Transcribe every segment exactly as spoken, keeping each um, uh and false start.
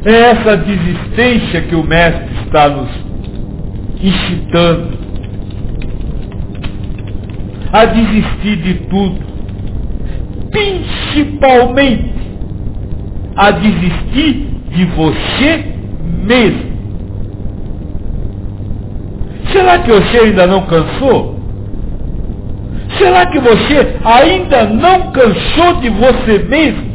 É essa desistência que o Mestre está nos incitando a desistir de tudo, principalmente a desistir de você mesmo. Será que você ainda não cansou? Será que você ainda não cansou de você mesmo?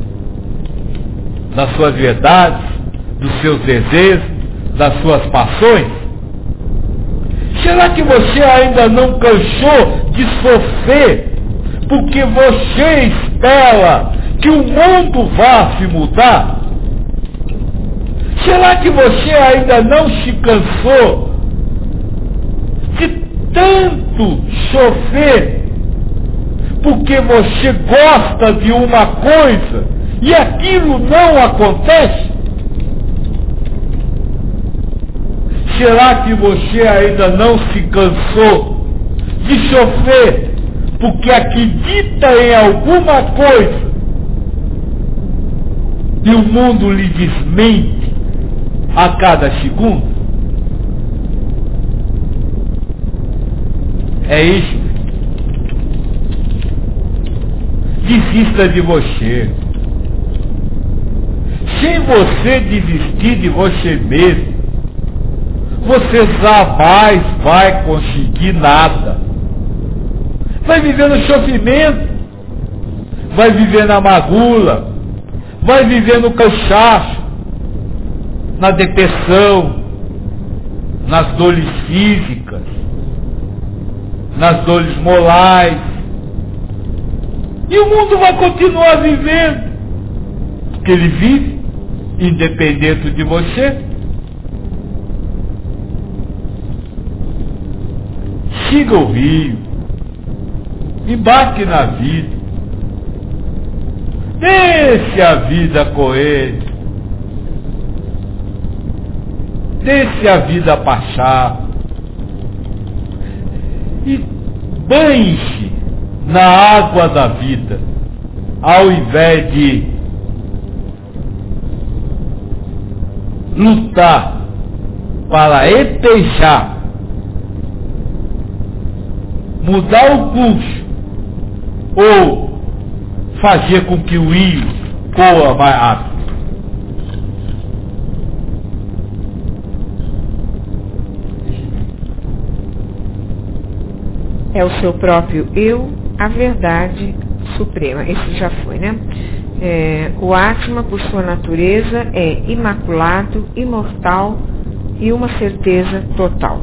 Das suas verdades, dos seus desejos, das suas paixões? Será que você ainda não cansou de sofrer porque você espera que o mundo vá se mudar? Será que você ainda não se cansou de tanto sofrer porque você gosta de uma coisa e aquilo não acontece? Será que você ainda não se cansou de sofrer porque acredita em alguma coisa e o mundo lhe desmente a cada segundo? É isso. Desista de você. Se você desistir de você mesmo, você jamais vai conseguir nada. Vai viver no sofrimento, vai viver na amargura, vai viver no cansaço, na depressão, nas dores físicas, nas dores morais. E o mundo vai continuar vivendo, porque ele vive independente de você. Siga o rio, embarque na vida, deixe a vida correr, deixe a vida passar e banhe-se na água da vida, ao invés de lutar para eteixar, mudar o curso ou fazer com que o rio corra mais rápido. É o seu próprio eu, a verdade suprema. Esse já foi, né? É, o Atma, por sua natureza, é imaculado, imortal e uma certeza total.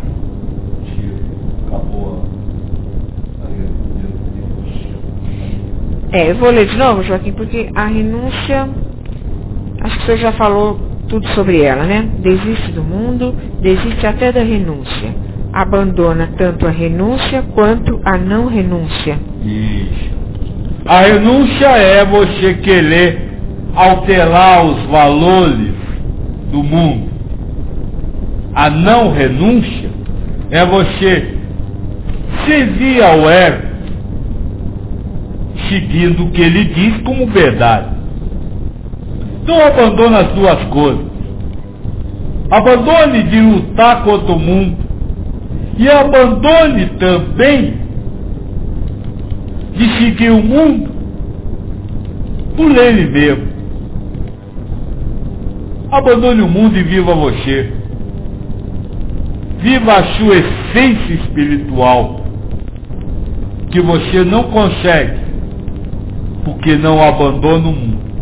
É, eu vou ler de novo, Joaquim, porque a renúncia, acho que você já falou tudo sobre ela, né? Desiste do mundo, desiste até da renúncia. Abandona tanto a renúncia quanto a não renúncia. Isso. A renúncia é você querer alterar os valores do mundo. A não renúncia é você servir ao ego, seguindo o que ele diz como verdade. Então abandone as duas coisas. Abandone de lutar contra o mundo e abandone também de seguir o mundo por ele mesmo. Abandone o mundo e viva você. Viva a sua essência espiritual, que você não consegue porque não abandona o mundo.